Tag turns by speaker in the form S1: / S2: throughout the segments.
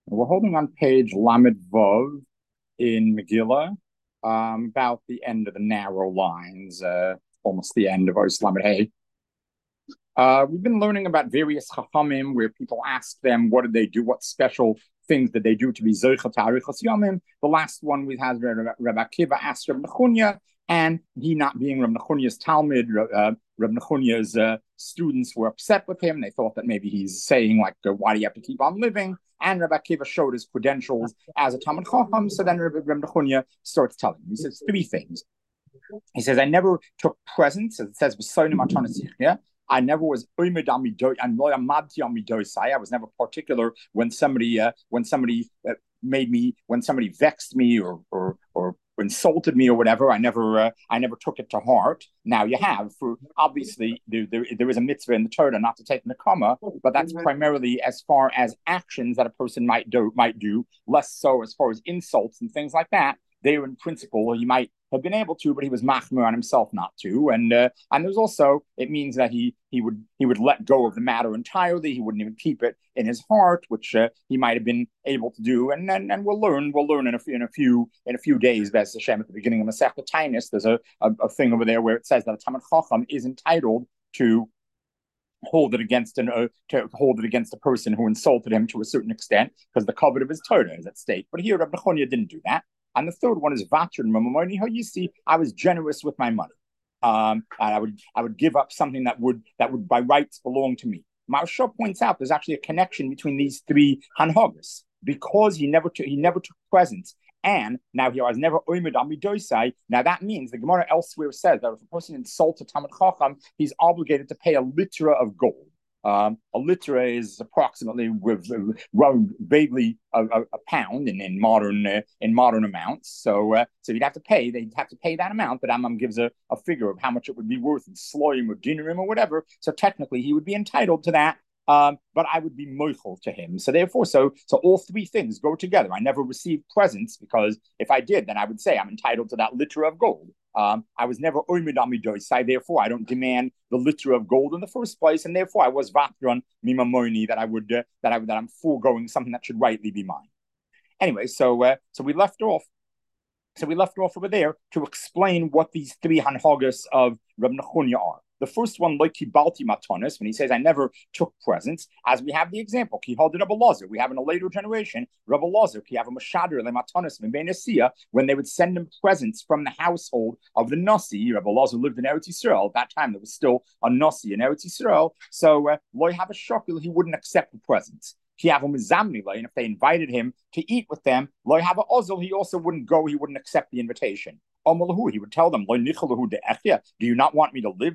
S1: We're holding on page Lamed Vov in Megillah, about the end of the narrow lines, almost the end of Os Lamed Hey. We've been learning about various chachamim where people ask them, what did they do? What special things did they do to be Zoicha Tarichas Yomim? The last one we had Rabbi Akiva asked Rabbi Nechunya, and he not being Rabbi Nechunya's Talmud, Rabbi Nechunya's students were upset with him. They thought that maybe he's saying, like, why do you have to keep on living? And Rabbi Akiva showed his credentials as a Talmud Chacham. So then Rabbi Nechunya starts telling him. He says three things. He says, I never took presents, as it says, yeah? I never was I was never particular when somebody when somebody vexed me or insulted me or whatever. I never took it to heart. Now you have, for obviously there is a mitzvah in the Torah not to take nekama, but that's primarily as far as actions that a person might do, less so as far as insults and things like that. They, in principle, he might have been able to, but he was machmir on himself not to. And there's also, it means that he would let go of the matter entirely. He wouldn't even keep it in his heart, which he might have been able to do. And we'll learn in a few days. B'ez Hashem, at the beginning of Masechta Tainus, there's a thing over there where it says that a Talmid Chacham is entitled to hold it against a person who insulted him to a certain extent, because the covet of his Torah is at stake. But here, Rabbi Nechunya didn't do that. And the third one is vatrin mamoni. How you see, I was generous with my money. And I would give up something that would by rights belong to me. Maharsha points out there's actually a connection between these three hanhagas, because he never took presents. And now he was never oimed amidosai. Now that means the Gemara elsewhere says that if a person insults a Talmid Chacham, he's obligated to pay a litra of gold. A litra is approximately vaguely a pound in modern amounts. So you'd have to pay. They'd have to pay that amount. But Amam gives a figure of how much it would be worth in sloim or dinarim or whatever. So technically, he would be entitled to that. But I would be moichel to him. So therefore, so all three things go together. I never received presents, because if I did, then I would say I'm entitled to that litra of gold. I was never oimid amidosai, therefore I don't demand the liter of gold in the first place, and therefore I was vatron mimamoni, that I'm foregoing something that should rightly be mine. Anyway, so we left off. So we left off over there to explain what these three hanhagas of Reb Nechunya are. The first one, like kibalti matonis, when he says, I never took presents, as we have the example, ki halded Rabbi Lazar. We have in a later generation, Rabbi Lazar, ki have a mashader le matonis v'benesia, when they would send him presents from the household of the Nasi. Rabbi Lazar lived in Eretz Yisrael. At that time, there was still a Nasi in Eretz Yisrael. So, loy have a shokil, he wouldn't accept the presents. And if they invited him to eat with them, loy have a ozil, he also wouldn't go, he wouldn't accept the invitation. He would tell them, do you not want me to live?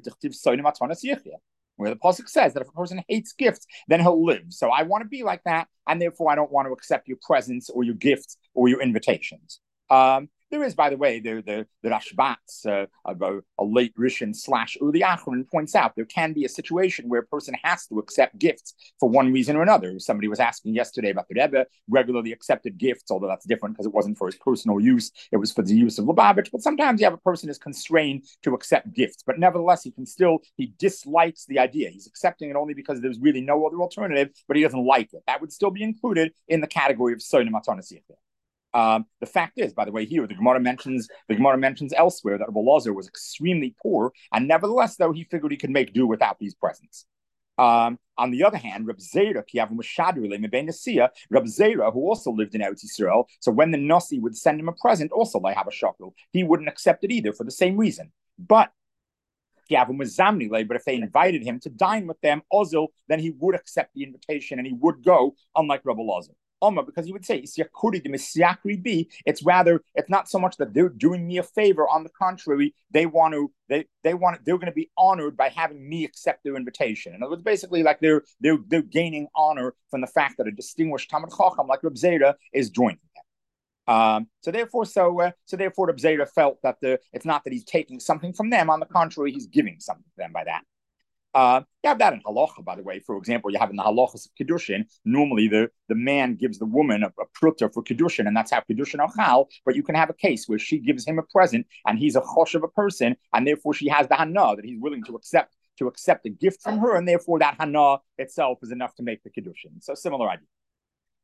S1: Where the pasuk says that if a person hates gifts, then he'll live. So I want to be like that, and therefore I don't want to accept your presents or your gifts or your invitations. There is, by the way, the Rashbatz, a late Rishon / Uli Achron, points out there can be a situation where a person has to accept gifts for one reason or another. Somebody was asking yesterday about the Rebbe regularly accepted gifts, although that's different because it wasn't for his personal use, it was for the use of Lubavitch. But sometimes you have a person is constrained to accept gifts, but nevertheless he dislikes the idea. He's accepting it only because there's really no other alternative, but he doesn't like it. That would still be included in the category of Soina Matana Sichah. The fact is, by the way, here the Gemara mentions elsewhere that Rabbi Lazar was extremely poor, and nevertheless, though, he figured he could make do without these presents. On the other hand, Reb Zera, Reb Zera, who also lived in Eretz Yisrael, so when the Nasi would send him a present, also they have a shakel, he wouldn't accept it either for the same reason. But if they invited him to dine with them, Ozil, then he would accept the invitation and he would go, unlike Rabbi Lazar. Because he would say, it's not so much that they're doing me a favor. On the contrary, they're going to be honored by having me accept their invitation. In other words, basically, like they're gaining honor from the fact that a distinguished Talmid Chacham like Reb Zera is joining them. So therefore, Reb Zera felt that it's not that he's taking something from them. On the contrary, he's giving something to them by that. You have that in halacha, by the way. For example, you have in the halachas of kiddushin, normally the man gives the woman a pruta for kiddushin, and that's how kiddushin are chal. But you can have a case where she gives him a present, and he's a chosh of a person, and therefore she has the hana that he's willing to accept a gift from her, and therefore that hana itself is enough to make the kiddushin. So similar idea.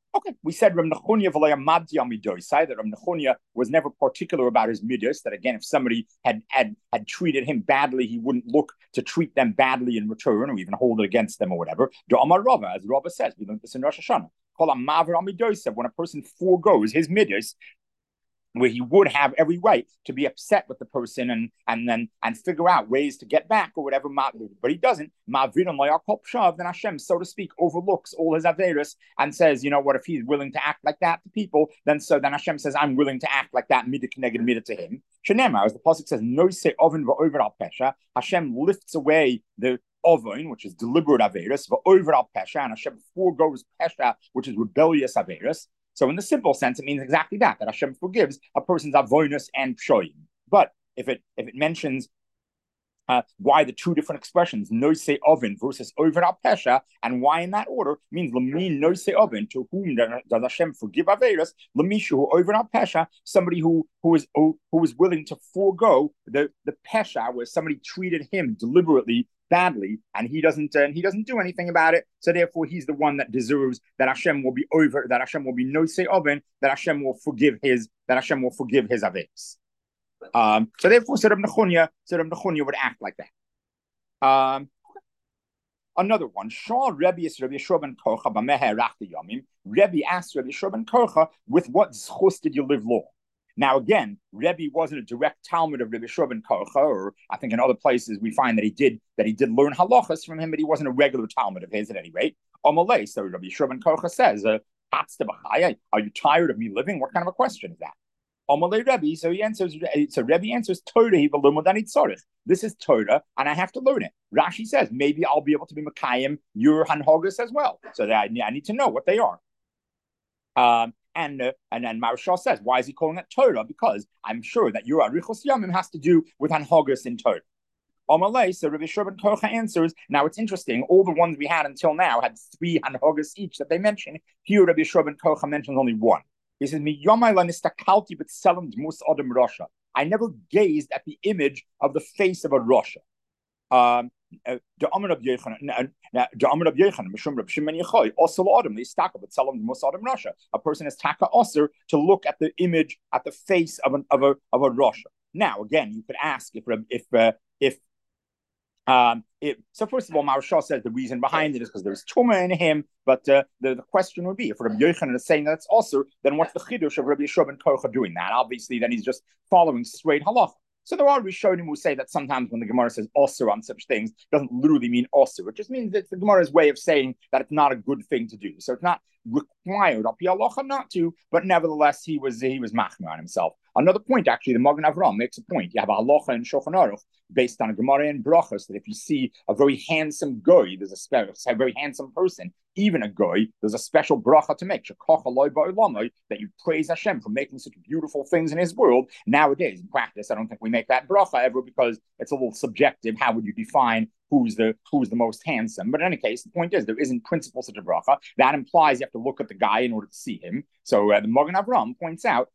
S1: Okay, we said Rav Nechunya that Rav Nechunya was never particular about his midas. That again, if somebody had treated him badly, he wouldn't look to treat them badly in return, or even hold it against them or whatever. Amar Rava, as Rava says, we learned this in Rosh Hashanah. When a person foregoes his midas, where he would have every right to be upset with the person and figure out ways to get back or whatever, but he doesn't. Then Hashem, so to speak, overlooks all his averis and says, you know what, if he's willing to act like that to people, then Hashem says, I'm willing to act like that midah k'neged midah to him. Shenema, as the pasuk says, no se oven va'over al pesha. Hashem lifts away the oven, which is deliberate averis, va'over al pesha, and Hashem foregoes pesha, which is rebellious averis. So in the simple sense, it means exactly that Hashem forgives a person's avoinus and pshoyim. But if it mentions why the two different expressions, noise oven versus over al pesha, and why in that order, means lamin noise oven, to whom does Hashem forgive averis, lamishu over al pesha, somebody who is willing to forego the pesha, where somebody treated him deliberately badly, and he doesn't do anything about it. So therefore, he's the one that deserves that Hashem will be over, that Hashem will be no say oven, that Hashem will forgive his averis. So therefore, Rav Nechunya would act like that. Another one, Shah Rebbe is Rabbi Yeshua ben Korcha b'meher rachti yomim. Rebbe asked Rabbi Yeshua ben Korcha, with what zchus did you live long? Now, again, Rebbe wasn't a direct Talmud of Rabbi Yeshua ben Korcha, or I think in other places we find that he did learn halachas from him, but he wasn't a regular Talmud of his at any rate. Amalei, so Rabbi Yeshua ben Korcha says, are you tired of me living? What kind of a question is that? Amalei Rebbe, so Rebbe answers, Torah, this is Torah, and I have to learn it. Rashi says, maybe I'll be able to be Makayim, your Hanhogas as well. So that I need to know what they are. And then Maharshal says, why is he calling it Torah? Because I'm sure that your Arichos Yamim has to do with Hanhogas in Torah. Amalei, so Rabbi Yeshua ben Korcha answers, now it's interesting, all the ones we had until now had 3 Hanhogas each that they mentioned. Here Rabbi Yeshua ben Korcha mentions only one. He says, I never gazed at the image of the face of a Rasha. A person is taka osir to look at the image, at the face of a Rasha. Now, again, you could ask so first of all, Maharshal says the reason behind it is because there's tumah in him. But the question would be, if Rabbi Yochanan is saying that it's also, then what's the chidush of Rabbi Yeshua ben Korcha doing that? Obviously, then he's just following straight halacha. So there are Rishonim who say that sometimes when the Gemara says osir on such things, it doesn't literally mean osir. It just means it's the Gemara's way of saying that it's not a good thing to do. So it's not required of halacha not to, but nevertheless he was machmir on himself. Another point, actually, the Magen Avraham makes a point. You have a halacha in Shulchan Aruch based on a Gemara in Brachos that if you see a very handsome goy, there's a very handsome person, even a goy, there's a special bracha to make. That you praise Hashem for making such beautiful things in His world. Nowadays, in practice, I don't think we make that bracha ever because it's a little subjective. How would you define who's the most handsome? But in any case, the point is there isn't principle such a bracha. That implies you have to look at the guy in order to see him. So the Magen Avraham points out,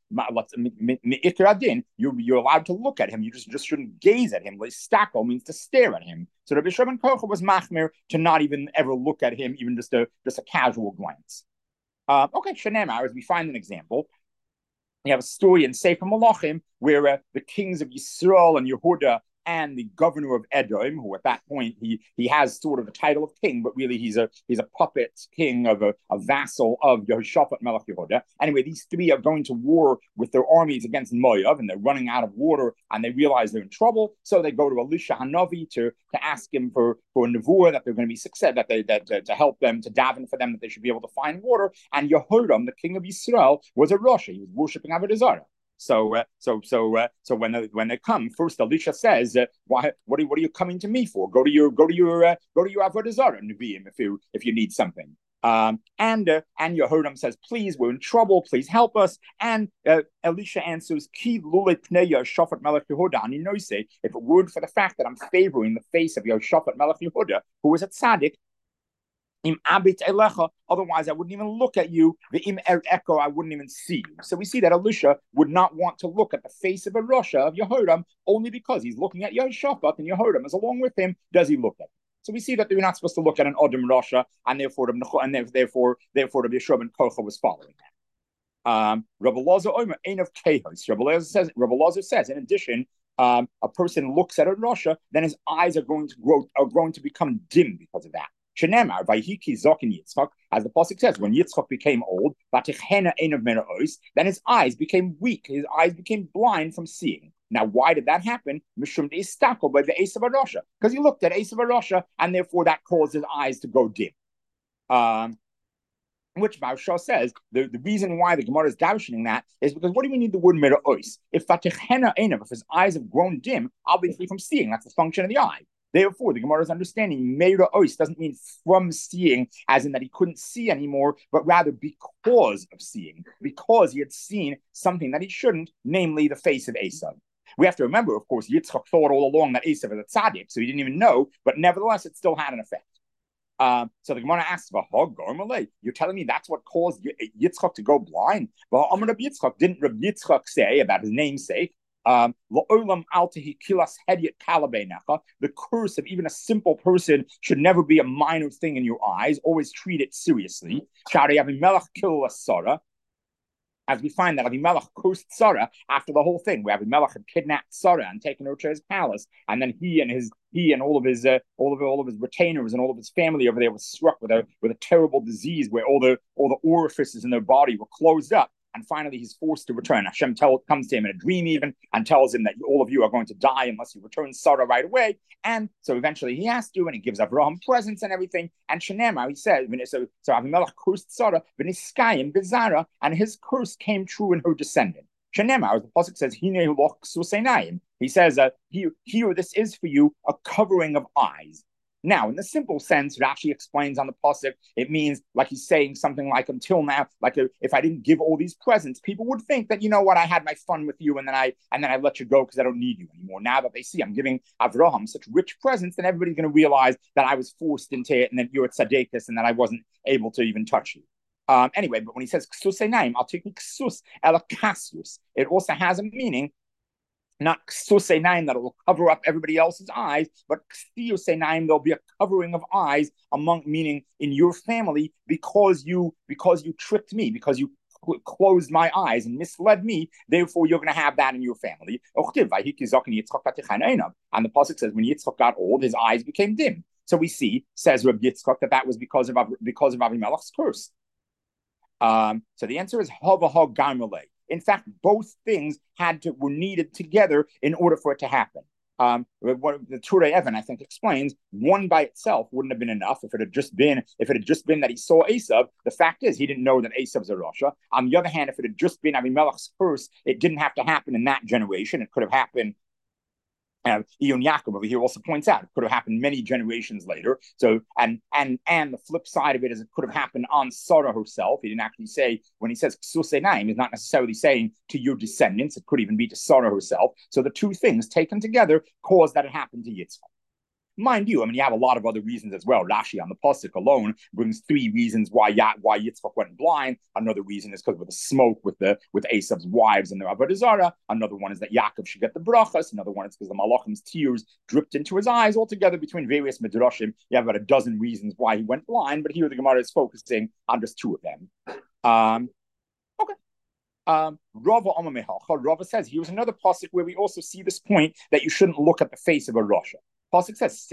S1: you're allowed to look at him. You just shouldn't gaze at him. Stako means to stare at him. So Rabbi Yeshua ben Korcha was machmir to not even ever look at him, even just a casual glance. Okay, Shenemar, as we find an example, you have a story in Sefer Malachim where the kings of Yisrael and Yehuda and the governor of Edom, who at that point he has sort of the title of king, but really he's a puppet king of a vassal of Yehoshaphat Melech Yehuda. Anyway, these three are going to war with their armies against Moav, and they're running out of water, and they realize they're in trouble. So they go to Elisha Hanavi to ask him for a nevuah that they're going to be success, to help them, to daven for them that they should be able to find water. And Yehoram, the king of Israel, was a Rasha. He was worshiping Avodah Zarah. So when they come, first Elisha says, "What are you coming to me for? Go to your Avodah Zarah Nevi'im if you need something." And Yehoram says, "Please, we're in trouble. Please help us." And Elisha answers, "Ki lule pneya Shafat Melech Yehuda." And you know, say, if it weren't for the fact that I'm favoring the face of Yehoshaphat Melech Yehuda, who was a tzaddik, Im abit elecha, otherwise I wouldn't even look at you. The im echo, I wouldn't even see you. So we see that Elisha would not want to look at the face of a Rasha of Yehoram only because he's looking at Yehoshaphat, and Yehoram is along with him. Does he look at him? So we see that they're not supposed to look at an Odom Rasha, and therefore the Yeshua ben Kocha was following that. Rabbi Lazar Omer, Ein of Kehos. Rabbi Lazar says, in addition, a person looks at a Rasha, then his eyes are going to become dim because of that. Shenemar, Vayhiki Zokin Yitzchak, as the Pasuk says, when Yitzchak became old, then his eyes became weak, his eyes became blind from seeing. Now, why did that happen? Because he looked at Esav Arosha, and therefore that caused his eyes to go dim. Which Maharsha says the reason why the Gemara is doubting that is because what do we need the word mira'os? If his eyes have grown dim, obviously from seeing, that's the function of the eye. Therefore, the Gemara's understanding mira'os doesn't mean from seeing, as in that he couldn't see anymore, but rather because of seeing, because he had seen something that he shouldn't, namely the face of Esav. We have to remember, of course, Yitzchak thought all along that Esav was a tzaddik, so he didn't even know, but nevertheless, it still had an effect. So the Gemara asks, you're telling me that's what caused Yitzchak to go blind? Well, didn't Rabbi Yitzchak say about his namesake, the curse of even a simple person should never be a minor thing in your eyes. Always treat it seriously. As we find that Avimelech cursed Sarah after the whole thing, where Avimelech had kidnapped Sarah and taken her to his palace, and then he and all of his retainers and all of his family over there was struck with a terrible disease where all the orifices in their body were closed up. And finally, he's forced to return. Hashem comes to him in a dream even and tells him that all of you are going to die unless you return Sarah right away. And so eventually he has to, and he gives Avraham presents and everything. And Shenema, he says, so Avimelech cursed Sarah, V'niskayim Bezara, and his curse came true in her descendant. Shenema, as the Pasuk says, Hine loch susenaim. He says, here, this is for you a covering of eyes. Now, in the simple sense, Rashi explains on the Pasuk, it means like he's saying something like, until now, like if I didn't give all these presents, people would think that, you know what, I had my fun with you and then I let you go because I don't need you anymore. Now that they see I'm giving Avraham such rich presents, then everybody's going to realize that I was forced into it and that you're a tzaddikus and that I wasn't able to even touch you. Anyway, but when he says ksus enaim, I'll take ksus elakasius. It also has a meaning, not ksus that it will cover up everybody else's eyes, but kstius there'll be a covering of eyes meaning in your family because you tricked me, because you closed my eyes and misled me. Therefore, you're going to have that in your family. And the pasuk says when Yitzchak got old, his eyes became dim. So we see, says Reb Yitzchak, that was because of Avimelech's curse. So the answer is Havaha Gamalei. In fact, both things were needed together in order for it to happen. What the Turei Even, I think, explains, one by itself wouldn't have been enough if it had just been that he saw Esav. The fact is, he didn't know that Esav's a Rasha. On the other hand, if it had just been Avimelech's curse, it didn't have to happen in that generation. It could have happened. Eon Yaakov over here also points out it could have happened many generations later. So and the flip side of it is it could have happened on Sarah herself. He didn't actually say, when he says Ksusenaim, he's not necessarily saying to your descendants. It could even be to Sarah herself. So the two things taken together caused that it happened to Yitzchak. Mind you, I mean, you have a lot of other reasons as well. Rashi on the pasuk alone brings 3 reasons why Yitzchak went blind. Another reason is because of the smoke with Esav's wives and their avodah zarah. Another one is that Yaakov should get the brachas. Another one is because the malachim's tears dripped into his eyes. Altogether, between various midrashim, you have about a dozen reasons why he went blind. But here the Gemara is focusing on just 2 of them. Okay. Rava says here's another pasuk where we also see this point that you shouldn't look at the face of a rasha. Pasuk says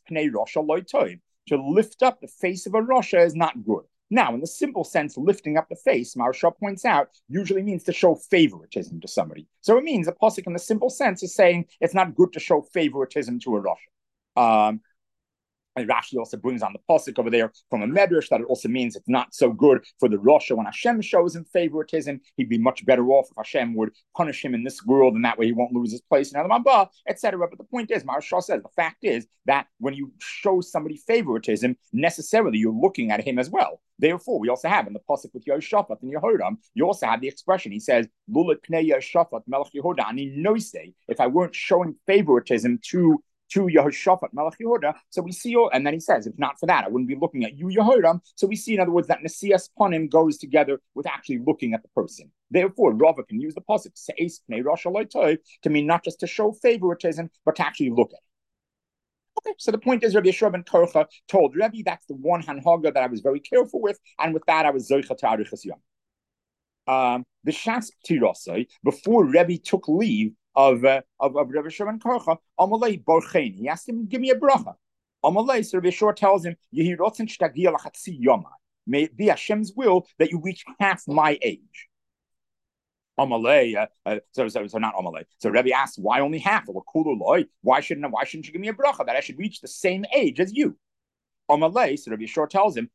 S1: to lift up the face of a rasha is not good. Now, in the simple sense, lifting up the face, Maharsha points out, usually means to show favoritism to somebody. So it means a pasuk in the simple sense is saying it's not good to show favoritism to a rasha. And Rashi also brings on the pasuk over there from a medrash that it also means it's not so good for the Rasha when Hashem shows him favoritism. He'd be much better off if Hashem would punish him in this world, and that way he won't lose his place in Olam Haba, etc. But the point is, Maharsha says, the fact is that when you show somebody favoritism, necessarily you're looking at him as well. Therefore, we also have in the pasuk with Yehoshaphat and Yehoram, you also have the expression. He says, "Lulat pnei Yehoshaphat melech Yehuda ani noisei." If I weren't showing favoritism to Yehoshaphat, Melech Yehuda. So we see, and then he says, if not for that, I wouldn't be looking at you, Yehoram. So we see, in other words, that Nesias Panim goes together with actually looking at the person. Therefore, Rava can use the pasuk to mean not just to show favoritism, but to actually look at it. Okay, so the point is, Rabbi Yeshua ben Korcha told Rebbe, that's the one hanhaga that I was very careful with, and with that I was zoicha to arichas yom. The Shas Tirosai, before Rebbe took leave of Rebbe Yeshua ben Korcha, Amalei Borcheni, he asked him, give me a bracha. Amalei, so Rebbe Yeshua tells him, Yehi rotzen shtagia lachatzi yomai. May it be Hashem's will that you reach half my age. Amalei, so not Amalei. So Rebbe asks, why only half? Why shouldn't you give me a bracha that I should reach the same age as you? Amalei, so Rabbi Yeshua tells him,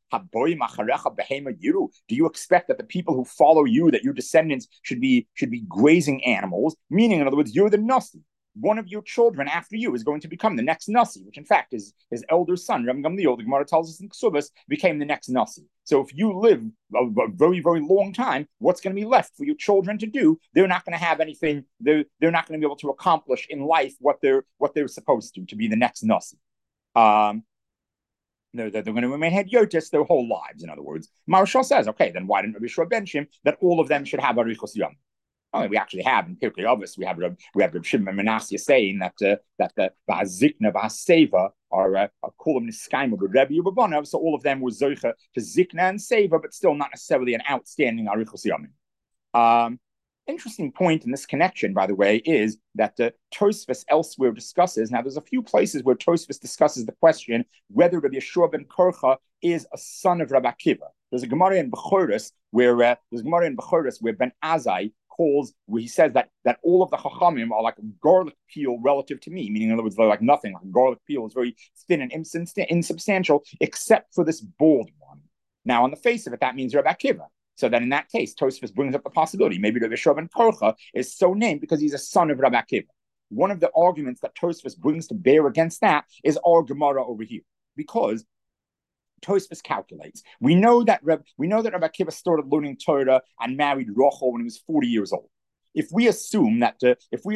S1: do you expect that the people who follow you, that your descendants should be grazing animals? Meaning, in other words, you're the Nasi. One of your children after you is going to become the next Nasi, which in fact is his elder son, Rabbi Gamliel, the Gemara tells us in Ksubas, became the next Nasi. So if you live a very, very long time, what's going to be left for your children to do? They're not going to have anything, they're not going to be able to accomplish in life what they're supposed to be the next Nasi. They're going to remain Hedyotis their whole lives, in other words. Maharshal says, okay, then why didn't Rabbi Yeshua bench that all of them should have Arichos Yom? Oh, we actually have in Pirkei Avos, we have Reb Shimon ben Menashe saying that the V'azikna v'haseva are kulam niskayim with Rebbe Yubavanav, so all of them were zoicha to zikna and seva, but still not necessarily an outstanding Arichos Yom. Interesting point in this connection, by the way, is that Tosfos elsewhere discusses, now there's a few places where Tosfos discusses the question whether Rabbi Yeshua ben Korcha is a son of Rabbi Akiva. There's a Gemara in Bechoros where Ben Azai where he says that all of the Chachamim are like a garlic peel relative to me, meaning in other words, they're like nothing. Like a garlic peel is very thin and insubstantial, except for this bald one. Now, on the face of it, that means Rabbi Akiva. So then in that case, Tosfos brings up the possibility, maybe Rabbi Yeshua ben Korcha is so named because he's a son of Rabbi Akiva. One of the arguments that Tosfos brings to bear against that is our Gemara over here, because Tosfos calculates. We know that Rabbi Akiva started learning Torah and married Rachel when he was 40 years old. If we assume that Rabbi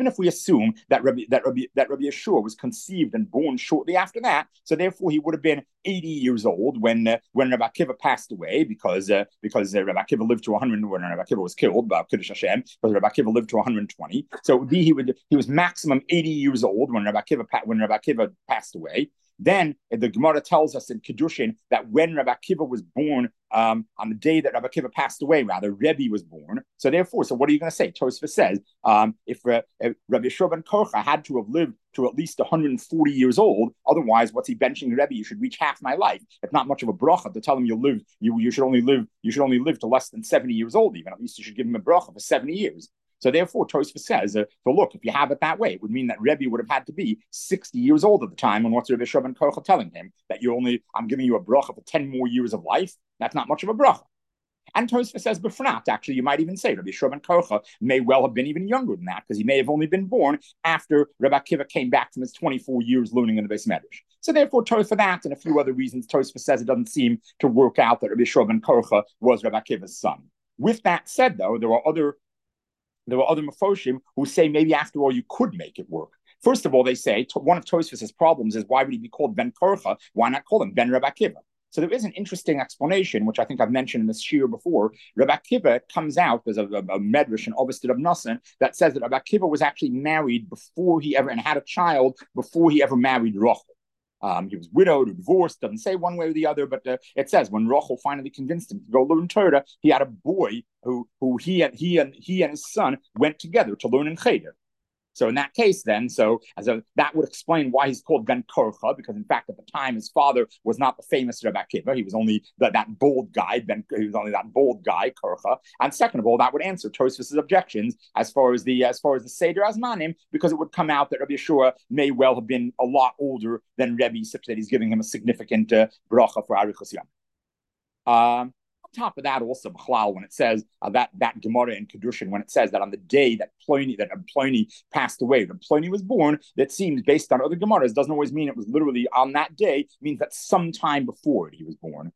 S1: Yeshua was conceived and born shortly after that, so therefore he would have been 80 years old when Rabbi Akiva passed away, because Rabbi Akiva lived to 100 when Rabbi Akiva was killed by Kiddush Hashem, because Rabbi Akiva lived to 120. So he was maximum 80 years old when Rabbi Akiva passed away. Then the Gemara tells us in Kiddushin that when Rabbi Akiva was born, on the day that Rabbi Akiva passed away, rather, Rebbe was born. So therefore, what are you going to say? Tosfos says, if Rabbi Yeshua ben Korcha had to have lived to at least 140 years old, otherwise, what's he benching Rebbe? You should reach half my life. It's not much of a bracha to tell him you should only live to less than 70 years old. Even at least you should give him a bracha for 70 years. So therefore, Tosfos says, so look, if you have it that way, it would mean that Rebbe would have had to be 60 years old at the time. And what's Rabbi Yeshua ben Korcha telling him? That I'm giving you a bracha for 10 more years of life? That's not much of a bracha. And Tosfos says, b'fnat, actually, you might even say Rabbi Yeshua ben Korcha may well have been even younger than that, because he may have only been born after Rabbi Akiva came back from his 24 years learning in the Beis Medrash. So therefore, for that and a few other reasons, Tosfos says it doesn't seem to work out that Rabbi Yeshua ben Korcha was Rabbi Akiva's son. With that said, though, there were other Mefoshim who say maybe after all you could make it work. First of all, they say one of Tosfos' problems is why would he be called Ben Korcha? Why not call him Ben Rabbi Akiva? So there is an interesting explanation, which I think I've mentioned in this shiur before. Rabbi Akiva comes out, there's a medrash in Ovested of Nassan that says that Rabbi Akiva was actually married and had a child before he ever married Rachel. He was widowed or divorced, doesn't say one way or the other, but it says when Rachel finally convinced him to go learn Torah, he had a boy who he and his son went together to learn in Cheder. So in that case, then, that would explain why he's called Ben Korcha, because in fact at the time his father was not the famous Rabbi Akiva. He was only that bold guy, Korcha. And second of all, that would answer Tosfos' objections as far as the Seder Azmanim, because it would come out that Rabbi Yeshua may well have been a lot older than Rebbe, such that he's giving him a significant bracha for Arichos Yom. On top of that, also B'chlal, when it says that Gemara in Kiddushin, when it says that on the day that Ploni passed away, when Ploni was born, that seems based on other Gemaras doesn't always mean it was literally on that day. It means that sometime before it he was born.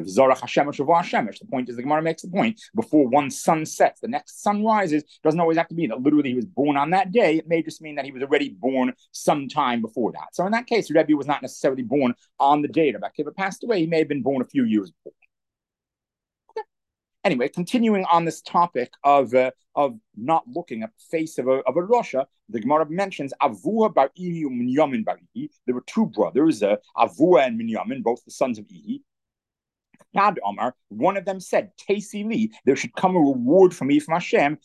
S1: The point is, the Gemara makes the point, before one sun sets, the next sun rises. Doesn't always have to mean that literally he was born on that day. It may just mean that he was already born sometime before that. So in that case, Rebbe was not necessarily born on the day that Akiva passed away. He may have been born a few years before. Anyway, continuing on this topic of not looking at the face of a Russia, the Gemara mentions Avua bar Ihi and Minyamin bar Ihi. There were two brothers, Avua and Minyamin, both the sons of Ihi. Had Omar, one of them said, Tasi li, there should come a reward for me from Hashem.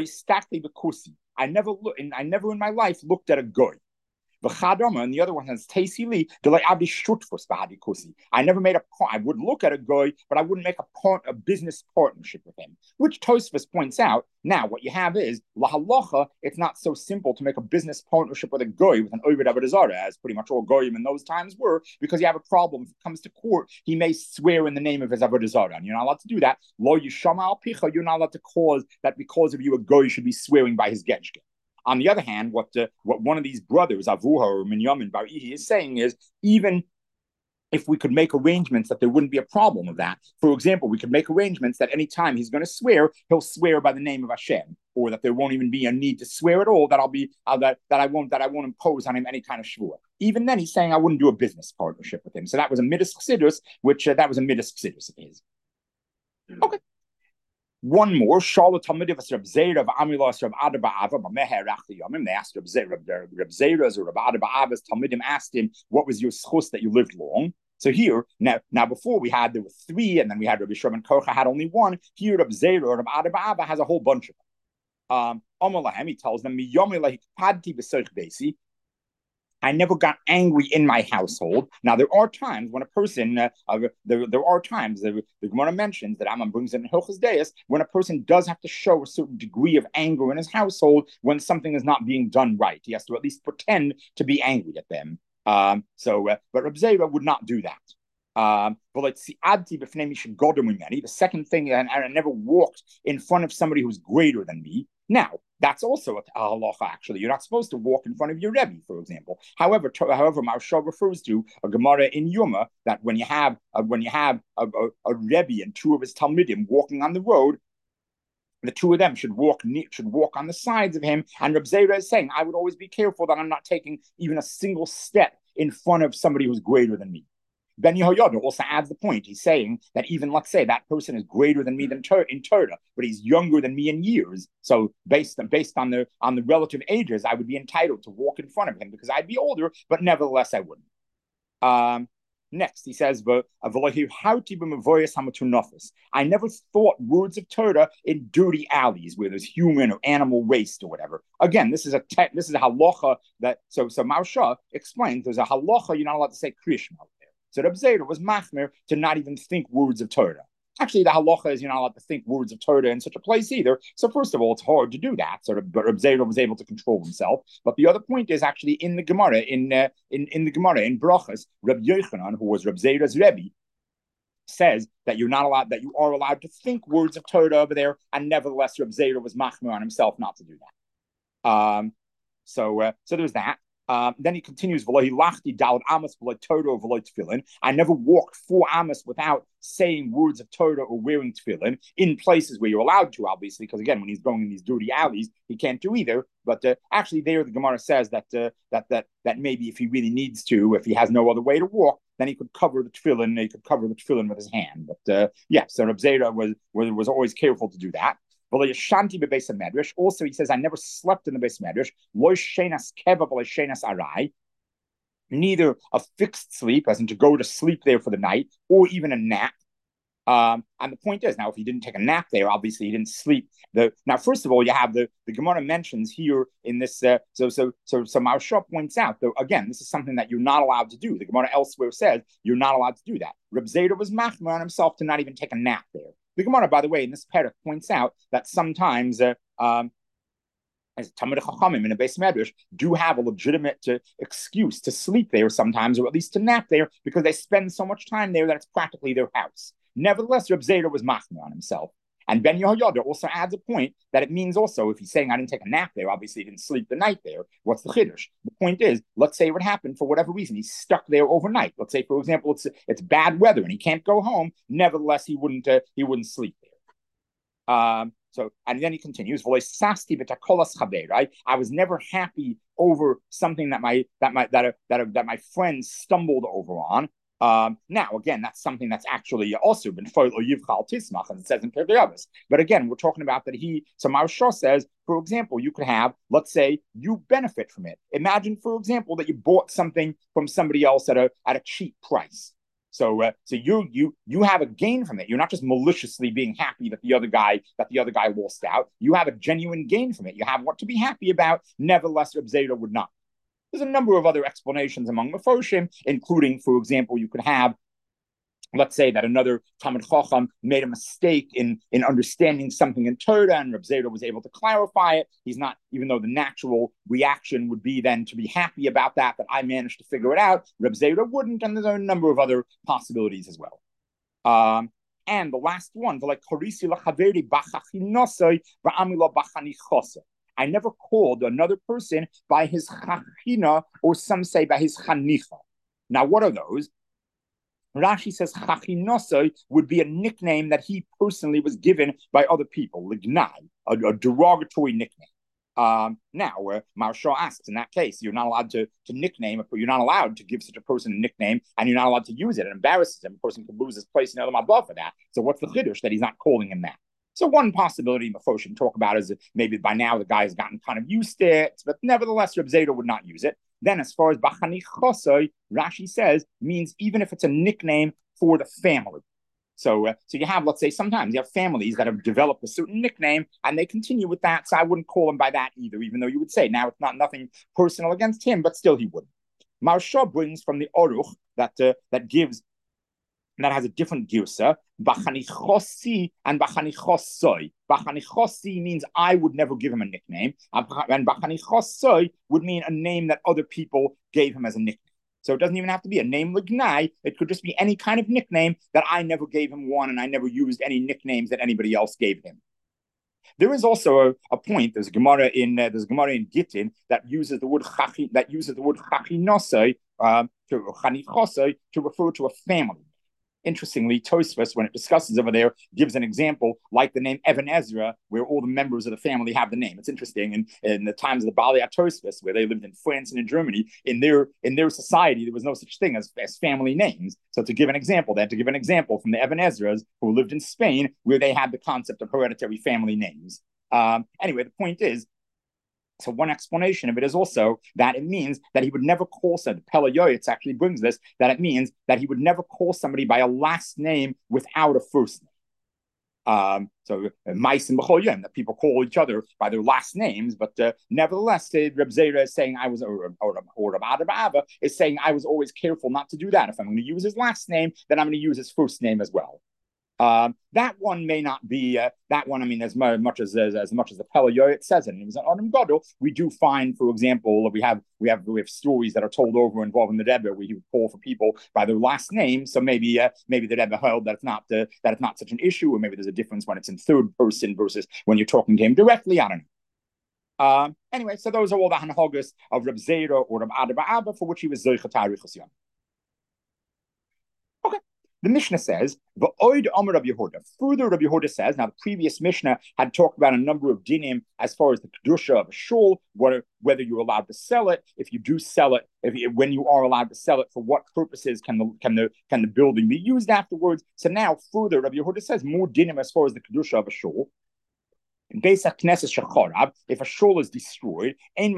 S1: I never in my life looked at a goy. And the other one has Tasi li, I never made I would look at a goy, but I wouldn't make a business partnership with him. Which Tosfos points out. Now, what you have is lahalacha. It's not so simple to make a business partnership with a goy with an oved avodah zarah, as pretty much all goyim in those times were, because you have a problem. If it comes to court, he may swear in the name of his avodah zarah, and you're not allowed to do that. Lo yishama al picha. You're not allowed to cause that because of you a goy should be swearing by his getchke. On the other hand, what one of these brothers, Avuha or Minyamin bar Ihi, is saying is, even if we could make arrangements that there wouldn't be a problem of that. For example, we could make arrangements that any time he's going to swear, he'll swear by the name of Hashem, or that there won't even be a need to swear at all. That I won't impose on him any kind of shvua. Even then, he's saying I wouldn't do a business partnership with him. So that was a midas chassidus, which that was a midas chassidus of his. Okay. One more, Shala Talmidim of Reb Zera of Amilas of Ada Ba'ava, Meher Achli Yomim. They asked Reb Zera's or Reb Ada Ba'ava's Talmidim asked him, what was your schus that you lived long? So here, now before there were three, and then we had Rabbi Shimon Kocha had only one. Here, Reb Zera or Reb Ada Ba'ava has a whole bunch of them. Amalahem, he tells them, Miyomilahik Padti B'Soich Besi. I never got angry in my household. Now, there are times when a person, there are times, the Gemara mentions that Amman brings it in Hilchos Deis, when a person does have to show a certain degree of anger in his household when something is not being done right. He has to at least pretend to be angry at them. But Reb Zera would not do that. But let's see, the second thing, and I never walked in front of somebody who's greater than me. Now, that's also a halacha, actually. You're not supposed to walk in front of your Rebbe, for example. However, Maharsha refers to a Gemara in Yuma that when you have a Rebbe and two of his Talmidim walking on the road, the two of them should walk on the sides of him. And Reb Zera is saying, I would always be careful that I'm not taking even a single step in front of somebody who's greater than me. Ben Yehoyada also adds the point. He's saying that even, let's say, that person is greater than me in Torah, but he's younger than me in years. So based on the relative ages, I would be entitled to walk in front of him because I'd be older, but nevertheless I wouldn't. Next, he says, I never thought words of Torah in dirty alleys where there's human or animal waste or whatever. Again, this is a halacha that so Maharsha explains there's a halacha you're not allowed to say Krishma. So Reb Zera was machmir to not even think words of Torah. Actually, the halacha is you're not allowed to think words of Torah in such a place either. So first of all, it's hard to do that. But Reb Zera was able to control himself. But the other point is actually in the Gemara, in the Gemara, in Brachas, Reb Yochanan, who was Reb Zera's Rebbe, says that you are allowed to think words of Torah over there, and nevertheless, Reb Zera was machmir on himself not to do that. So there's that. Then he continues, I never walked 4 amos without saying words of Torah or wearing tefillin in places where you're allowed to, obviously, because again, when he's going in these dirty alleys, he can't do either. But actually, there the Gemara says that maybe if he really needs to, if he has no other way to walk, then he could cover the tefillin. He could cover the tefillin with his hand. But so Reb Zera was always careful to do that. Also, he says, I never slept in the Beis Medrash. Neither a fixed sleep, as in to go to sleep there for the night, or even a nap. And the point is, now, if he didn't take a nap there, obviously he didn't sleep. Now, first of all, you have the Gemara mentions here in this. So Maharsha points out, though, again, this is something that you're not allowed to do. The Gemara elsewhere says you're not allowed to do that. Reb Zera was machmir on himself to not even take a nap there. The Gemara, by the way, in this parak points out that sometimes as Talmidei Chachamim in a Beis Medrash do have a legitimate excuse to sleep there sometimes, or at least to nap there, because they spend so much time there that it's practically their house. Nevertheless, Reb Zera was machmir on himself. And Ben Yehoyada also adds a point that it means also, if he's saying I didn't take a nap there, obviously he didn't sleep the night there. What's the chiddush? The point is, let's say what happened for whatever reason, he's stuck there overnight. Let's say, for example, it's bad weather and he can't go home. Nevertheless, he wouldn't sleep there. And then he continues, I was never happy over something that my friends stumbled over on. Now, again, that's something that's actually also been foiled or yivchal tismach, as it says in Pirkei Avos. But again, we're talking about that so Maharsha says, for example, you could have, let's say, you benefit from it. Imagine, for example, that you bought something from somebody else at a cheap price. So you have a gain from it. You're not just maliciously being happy that the other guy lost out. You have a genuine gain from it. You have what to be happy about. Nevertheless, Reb Zera would not. There's a number of other explanations among Mefoshim, including, for example, you could have, let's say that another Talmid Chacham made a mistake in understanding something in Torah, and Reb Zera was able to clarify it. He's not, even though the natural reaction would be then to be happy about that I managed to figure it out, Reb Zera wouldn't, and there's a number of other possibilities as well. And the last one, like Korisi lachaveri b'chachinosoy v'amilo b'chanichosay. I never called another person by his chachina, or some say by his chanicha. Now, what are those? Rashi says chachinosoy would be a nickname that he personally was given by other people, lignai, a derogatory nickname. Now, Maharsha asks, in that case, you're not allowed to nickname, you're not allowed to give such a person a nickname, and you're not allowed to use it. It embarrasses him. A person could lose his place in Elam Haba for that. So what's the chiddush that he's not calling him that? So one possibility Mefoshim talk about is that maybe by now the guy has gotten kind of used to it, but nevertheless, Reb Zera would not use it. Then as far as Bachani Chosoy, Rashi says, means even if it's a nickname for the family. So you have, let's say, sometimes you have families that have developed a certain nickname and they continue with that. So I wouldn't call him by that either, even though you would say now it's not nothing personal against him, but still he wouldn't. Maharsha brings from the Aruch that has a different girsa, bachanichosi and bachanichosoi. Bachanichosi means I would never give him a nickname, and bachanichosoi would mean a name that other people gave him as a nickname. So it doesn't even have to be a name lignai. It could just be any kind of nickname that I never gave him one, and I never used any nicknames that anybody else gave him. There is also a point. There's a Gemara in Gittin that uses the word chachinasei to refer to a family. Interestingly, Tosfos, when it discusses over there, gives an example like the name Evan Ezra, where all the members of the family have the name. It's interesting. And in the times of the Balei Tosfos, where they lived in France and in Germany, in their society, there was no such thing as family names. So to give an example, they had to give an example from the Evan Ezras who lived in Spain, where they had the concept of hereditary family names. Anyway, the point is, so one explanation of it is also that it means that he would never call somebody, Pele Yoetz actually brings this, that it means that he would never call somebody by a last name without a first name. So Mais and B'chol Yom, that people call each other by their last names, but nevertheless, Reb Zera is saying or Reb Ava is saying I was always careful not to do that. If I'm going to use his last name, then I'm going to use his first name as well. That one may not be that one. I mean, as much as the Pele Yoetz says it. And it was an Adam Gadol. We do find, for example, we have stories that are told over involving the Rebbe where he would call for people by their last name. So maybe the Rebbe held that it's not such an issue, or maybe there's a difference when it's in third person versus when you're talking to him directly. I don't know. Anyway, so those are all the hanhagas of Reb Zera or Reb Abba for which he was Zoicha Tarichas Yom. The Mishnah says, "V'oid Amar Rabbi Yehuda." Further, Rabbi Yehuda says, now the previous Mishnah had talked about a number of dinim as far as the kedusha of a shul, whether you're allowed to sell it, if you do sell it, when you are allowed to sell it, for what purposes can the building be used afterwards. So now, further, Rabbi Yehuda says more dinim as far as the kedusha of a shul. If a shul is destroyed,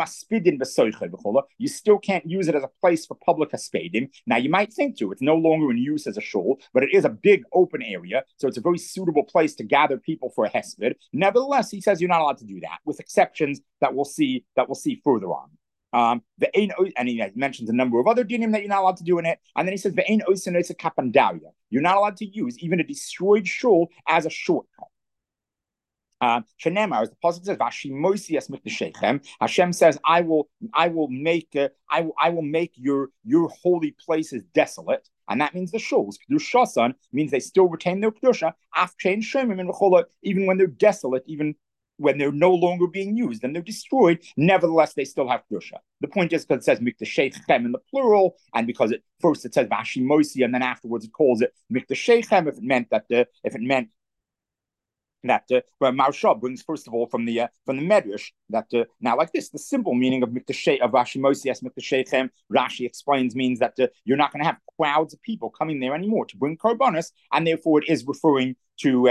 S1: you still can't use it as a place for public haspedim. Now, you might think too, it's no longer in use as a shul, but it is a big open area, so it's a very suitable place to gather people for a hesped. Nevertheless, he says you're not allowed to do that, with exceptions that we'll see further on. And he mentions a number of other dinim that you're not allowed to do in it, and then he says you're not allowed to use even a destroyed shul as a shortcut. Shenemar, as the pasuk says, "Vashimoisi es mikdashechem." Hashem says, "I will make your holy places desolate," and that means the shuls. Kedushasan means they still retain their kedusha, afchein shemim and v'chola, even when they're desolate, even when they're no longer being used and they're destroyed. Nevertheless, they still have kedusha. The point is because it says mikdashechem in the plural, and because first it says Vashimoisi, and then afterwards it calls it mikdashechem if it meant that Maharsha brings first of all from the Medrash that now like this, the simple meaning of Miktashei of Rashi Mosias Miktashechem, Rashi explains means that you're not going to have crowds of people coming there anymore to bring korbanos, and therefore it is referring to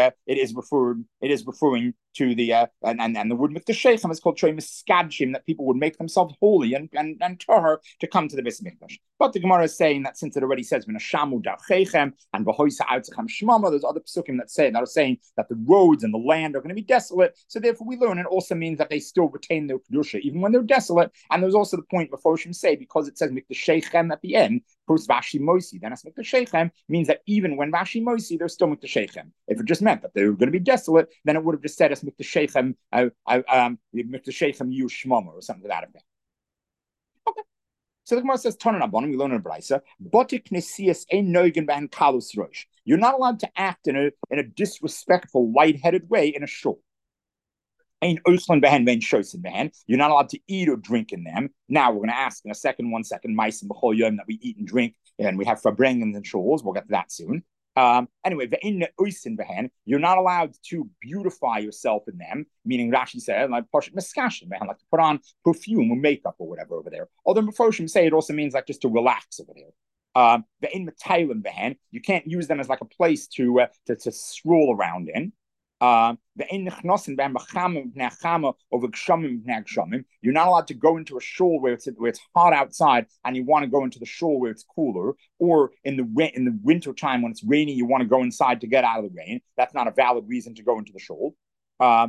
S1: the and the word Miktashechem is called Trei Miskadshim, that people would make themselves holy and tahor to come to the Beis Mikdash. But the Gemara is saying that since it already says V'nashamu darchechem and V'hoisa Artzachem Shmama, there's other psukim that are saying that the roads and the land are going to be desolate. So therefore we learn it also means that they still retain their kedusha even when they're desolate. And there's also the point before Mephoshim say, because it says Miktashechem at the end, first Vashi Mosi, then it's Miktashechem, means that even when Vashi Mosi, they're still Miktashechem. If it just meant that they were going to be desolate, then it would have just said as Miktashechem Yu Shmama or something to that effect. Okay. So the Gemara says, Tanan Abonim, we learn in a Brisa, Botik Nesias ein Neugen ban Kalus Rosh. You're not allowed to act in a disrespectful, lightheaded way in a shul. You're not allowed to eat or drink in them. Now we're going to ask in a second, 1 second, mice and b'chol yom that we eat and drink, and we have farbrengens and shuls. We'll get to that soon. Anyway, you're not allowed to beautify yourself in them, meaning Rashi said, like like to put on perfume or makeup or whatever over there. Although Mephoshim say it also means like just to relax over there. You can't use them as like a place to stroll around in. You're not allowed to go into a shul where it's hot outside and you want to go into the shul where it's cooler, or in the winter time when it's rainy you want to go inside to get out of the rain. That's not a valid reason to go into the shul. You're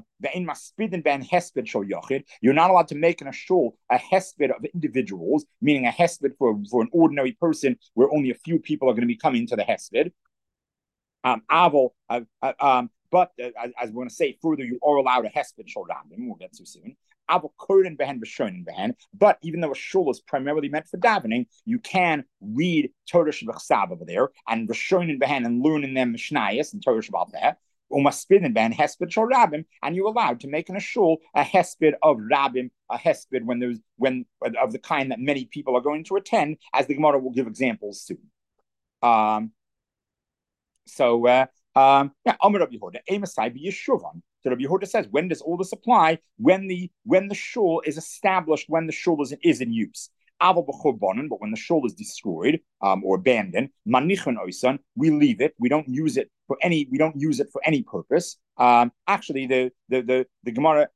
S1: not allowed to make in a shul a hesped of individuals, meaning a hesped for an ordinary person where only a few people are going to be coming to the hesped. But as we're going to say further, you are allowed a hesped shul rabim. We'll get to soon. But even though a shul is primarily meant for davening, you can read Torah Shabbat over there and Rishonim behen and learn in them Mishnayos and Torah Shabbat there. Hesped shul rabim, and you're allowed to make in a shul a hesped of rabim, a hesped when of the kind that many people are going to attend, as the Gemara will give examples soon. Amar Rabbi Yehuda, Emasai b'Yeshuvan. So Rabbi Yehuda says, when does all this apply? When the shul is established, when the shul is in use. But when the shul is destroyed or abandoned, manichon oisan, we leave it. We don't use it for any purpose. Actually, the Gemara.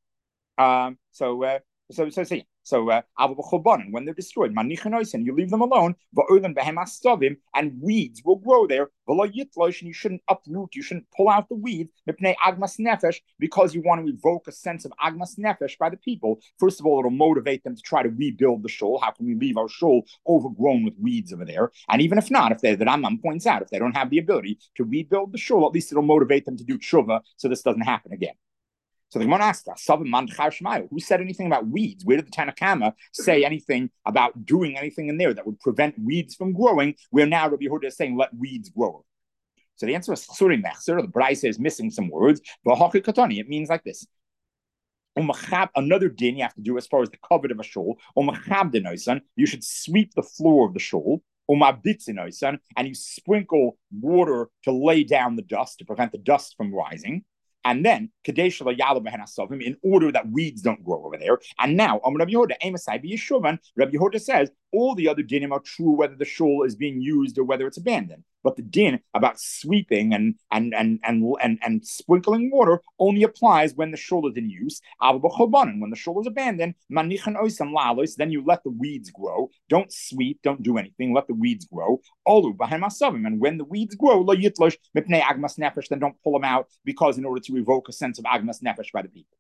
S1: When they're destroyed, you leave them alone, and weeds will grow there. And you shouldn't uproot, you shouldn't pull out the weeds, because you want to evoke a sense of agmas nefesh by the people. First of all, it'll motivate them to try to rebuild the shul. How can we leave our shul overgrown with weeds over there? And even if not, the Rambam points out, if they don't have the ability to rebuild the shul, at least it'll motivate them to do tshuva so this doesn't happen again. So the Gemara asks us, who said anything about weeds? Where did the Tanna Kama say anything about doing anything in there that would prevent weeds from growing, where now Rabbi Yehuda is saying, let weeds grow? So the answer is Suri Mechzer. The Braisa is missing some words. It means like this. Another din you have to do as far as the covet of a shul. You should sweep the floor of the shul. And you sprinkle water to lay down the dust, to prevent the dust from rising. And then, in order that weeds don't grow over there. And now, Rabbi Yehuda says, all the other dinim are true whether the shul is being used or whether it's abandoned. But the din about sweeping and sprinkling water only applies when the shul is in use. When the shul is abandoned, then you let the weeds grow. Don't sweep, don't do anything, let the weeds grow. And when the weeds grow, then don't pull them out, because in order to evoke a sense of agmas nefesh by the people.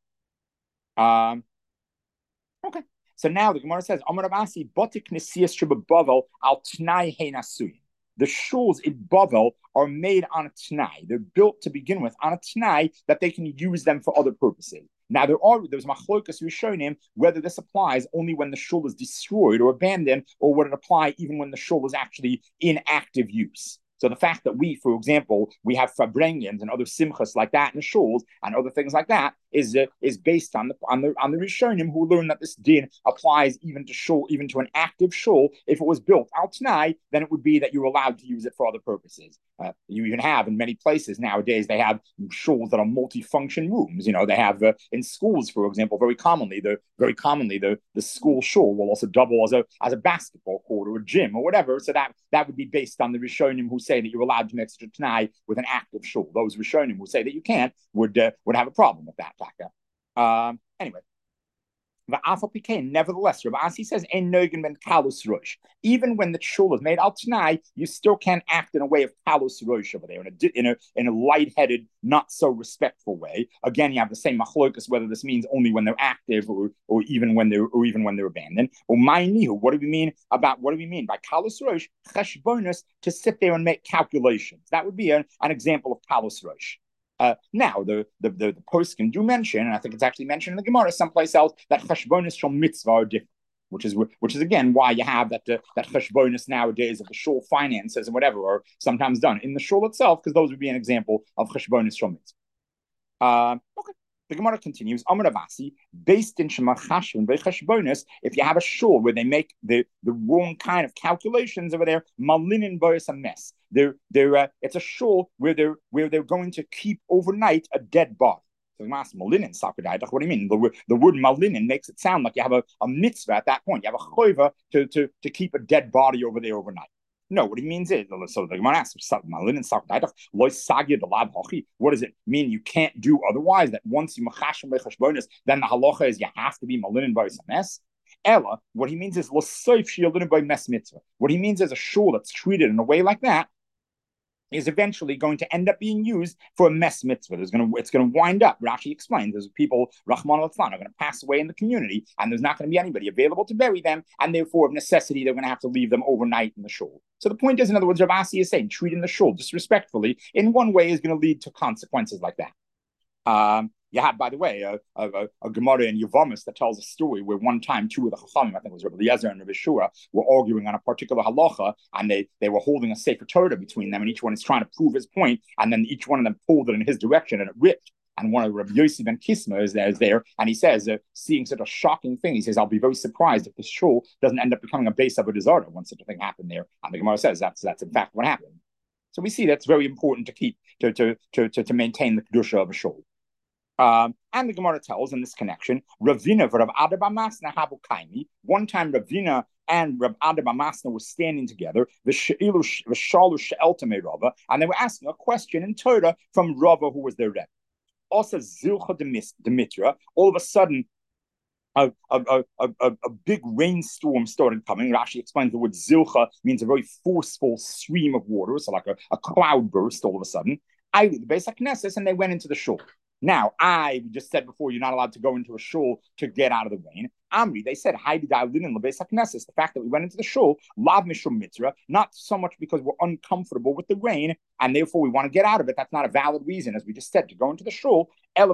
S1: Okay. So now the Gemara says, Amar Abasi, Botik Nesias Bavel al Tnai Heinasuyin. The shuls in Bavel are made on a Tnai. They're built to begin with on a Tnai that they can use them for other purposes. Now there's machlokas rishonim whether this applies only when the shul is destroyed or abandoned, or would it apply even when the shul is actually in active use. So the fact that we, for example, we have farbrengens and other simchas like that in the shuls and other things like that, is based on the Rishonim who learn that this din applies even to an active shul. If it was built al Tanai, then it would be that you're allowed to use it for other purposes. You even have in many places nowadays they have shuls that are multifunction rooms. They have in schools, for example, very commonly the school shul will also double as a basketball court or a gym or whatever. So that would be based on the Rishonim who say that you're allowed to mix it Tanai with an active shul. Those Rishonim who say that you can't would have a problem with that, Taka. Anyway. Nevertheless, Rabbi Asi says, even when the shul is made al Tanai, you still can't act in a way of kalus rosh over there, in a lightheaded, not so respectful way. Again, you have the same machlokas whether this means only when they're active or even when they're abandoned. Or what do we mean by kalus rosh? Cheshbonos, to sit there and make calculations. That would be an example of kalus rosh. Now, the poskim do mention, and I think it's actually mentioned in the Gemara someplace else, that cheshbonis shel mitzvah are different, which is again why you have that cheshbonis nowadays of the shul finances and whatever are sometimes done in the shul itself, because those would be an example of cheshbonis shel mitzvah. Okay. The Gemara continues, Amar Avasi, based in Shema Chashvan by Cheshbonis, if you have a shul where they make the wrong kind of calculations over there, malinin boris a mess. It's a shul where they're going to keep overnight a dead body. So malinin, what do you mean? The word malinin makes it sound like you have a mitzvah at that point. You have a choiva to keep a dead body over there overnight. No, what he means is, so the Gemara asks, what does it mean you can't do otherwise? That once you machashim bechashbonis, then the halacha is you have to be malinin by mes. Ella, what he means is l'soif sheyalinin by mes mitzvah. What he means is a shul that's treated in a way like that is eventually going to end up being used for a mess mitzvah. It's going to wind up. Rashi explains there's people, Rahman al-Flan, are going to pass away in the community, and there's not going to be anybody available to bury them, and therefore, of necessity, they're going to have to leave them overnight in the shul. So the point is, in other words, Rav Asi is saying treating the shul disrespectfully in one way is going to lead to consequences like that. You have, by the way, a Gemara in Yevamis that tells a story where one time two of the Chachamim, I think it was Rabbi Eliezer and Rabbi Shua, were arguing on a particular halacha, and they were holding a Sefer Torah between them, and each one is trying to prove his point, and then each one of them pulled it in his direction, and it ripped. And one of Rabbi Yossi ben Kisma is there, and he says, seeing such a shocking thing, he says, I'll be very surprised if this shul doesn't end up becoming a base of a desert once such a thing happened there. And the Gemara says that's in fact what happened. So we see that's very important to keep to maintain the kedusha of a shul. And the Gemara tells in this connection, Ravina Rav Ada bar Masna habu kaimi. One time Ravina and Rav Ada bar Masna were standing together, and they were asking a question in Torah from Rava, who was their Rebbe. Also, Zilcha Dimitra, all of a sudden, a big rainstorm started coming. Rashi explains the word Zilcha means a very forceful stream of water, so like a cloud burst all of a sudden. I the Beis HaKnesses, and they went into the shul. Now, we just said before, you're not allowed to go into a shul to get out of the rain. Amri, they said, the fact that we went into the shul, lav mishum mitzvah, not so much because we're uncomfortable with the rain, and therefore we want to get out of it. That's not a valid reason, as we just said, to go into the shul.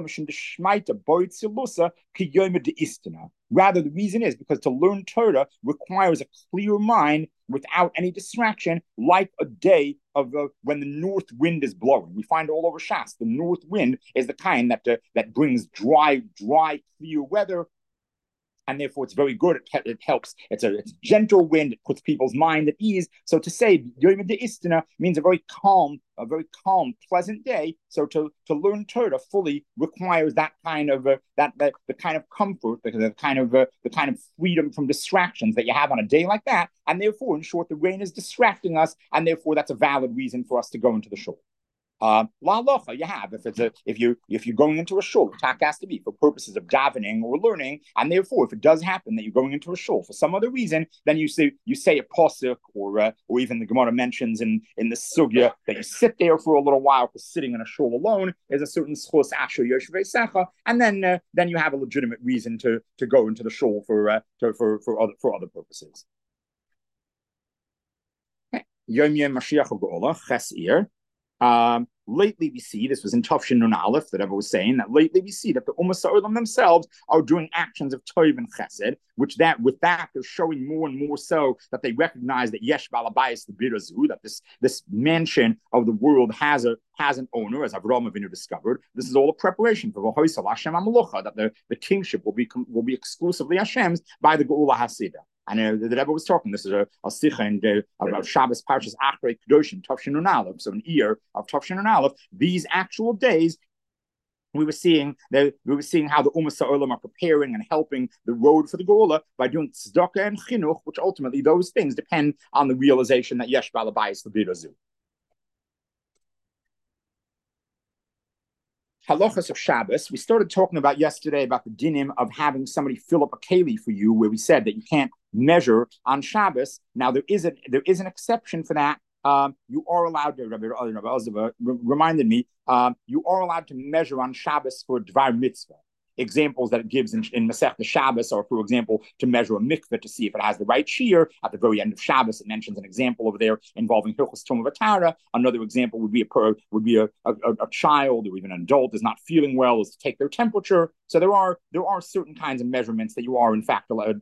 S1: Rather, the reason is because to learn Torah requires a clear mind without any distraction, like a day of when the north wind is blowing. We find all over Shas, the north wind is the kind that brings dry, clear weather. And therefore, it's very good. It helps. It's a gentle wind. It puts people's mind at ease. So to say Yom De'istina means a very calm, pleasant day. So to learn Torah fully requires that kind of the kind of comfort, the kind of freedom from distractions that you have on a day like that. And therefore, in short, the rain is distracting us, and therefore that's a valid reason for us to go into the shul. La halacha you have if you're going into a shul, the tak has to be for purposes of davening or learning, and therefore if it does happen that you're going into a shul for some other reason, then you say a pasuk or even the Gemara mentions in the sugya that you sit there for a little while because sitting in a shul alone is a certain schos asher yoshvei secha, and then you have a legitimate reason to go into the shul for other purposes. Yom Mashiach Geola Chesir. Lately, we see this was in Tafshin Nun Aleph that Eva was saying that lately we see that the Ummah Sa'olam themselves are doing actions of Tov and Chesed, which that with that they're showing more and more so that they recognize that Yesh Balabayis the Birazu, that this mansion of the world has an owner, as Avraham Avinu discovered. This is all a preparation for V'hoisal Hashem Amelucha, that the kingship will be exclusively Hashem's by the Geula Hasidah. And the Rebbe was talking. This is a sicha about Shabbos Parshas Achrei Kedoshim Tafshin Nun Aleph. So an year of Tafshin Nun Aleph. These actual days, we were seeing how the Ummah Sa'olam are preparing and helping the road for the Geula by doing tzedakah and chinuch, which ultimately those things depend on the realization that Yesh Balabayis L'Birazu. Halachas of Shabbos. We started talking about yesterday about the dinim of having somebody fill up a keli for you, where we said that you can't measure on Shabbos. Now there is an exception for that. You are allowed to. Rabbi Elazar reminded me. You are allowed to measure on Shabbos for dvar mitzvah. Examples that it gives in Masechta Shabbos are, for example, to measure a mikveh to see if it has the right shear. At the very end of Shabbos, it mentions an example over there involving Hilchos Tumah V'Tara. Another example would be a child or even an adult is not feeling well, is to take their temperature. So there are certain kinds of measurements that you are in fact allowed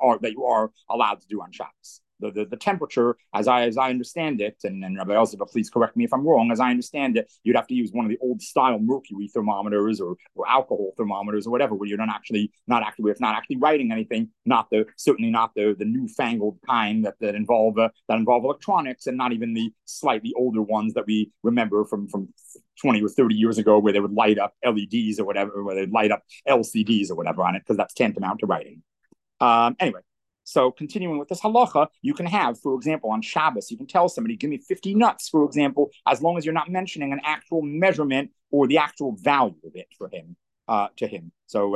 S1: to do on Shabbos. The temperature, as I understand it, and Rabbi Elzebah, please correct me if I'm wrong, as I understand it, you'd have to use one of the old style mercury thermometers or alcohol thermometers or whatever, where you're not actually writing anything, certainly not the newfangled kind that involve electronics, and not even the slightly older ones that we remember from 20 or 30 years ago, where they would light up LEDs or whatever, where they'd light up LCDs or whatever on it, because that's tantamount to writing. Anyway. So continuing with this halacha, you can have, for example, on Shabbos, you can tell somebody, give me 50 nuts, for example, as long as you're not mentioning an actual measurement or the actual value of it for him, to him.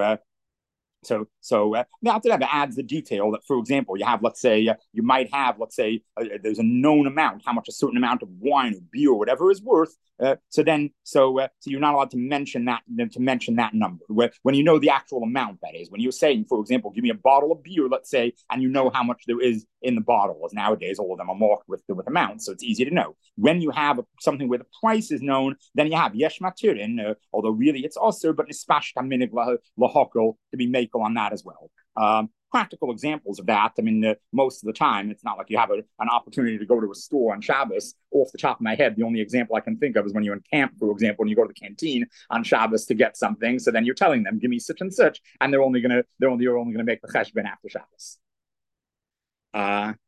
S1: So the Alter Rebbe adds the detail that, for example, you have, let's say, there's a known amount, how much a certain amount of wine or beer or whatever is worth. So you're not allowed to mention that number when you know the actual amount. That is, when you're saying, for example, give me a bottle of beer, let's say, and you know how much there is in the bottle. As nowadays, all of them are marked with amounts, so it's easy to know. When you have something where the price is known, then you have yesh matirin, although really it's also, but nispash kaminig lahokol to be makel on that as well. Practical examples of that. I mean, most of the time, it's not like you have an opportunity to go to a store on Shabbos. Off the top of my head, the only example I can think of is when you're in camp, for example, and you go to the canteen on Shabbos to get something. So then you're telling them, give me such and such, and they're only gonna make the cheshbon after Shabbos.